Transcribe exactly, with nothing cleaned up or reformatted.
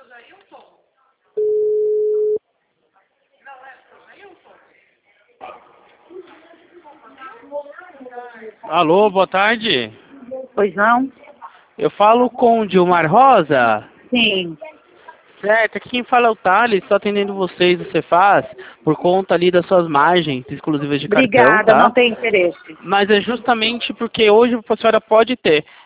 Alô, boa tarde. Pois não? Eu falo com o Dilmar Rosa. Sim. Certo, aqui quem fala é o Thales, estou atendendo vocês, você faz, por conta ali das suas margens exclusivas de cartão, Obrigada, tá? não tem interesse. Mas é justamente porque hoje a senhora pode ter.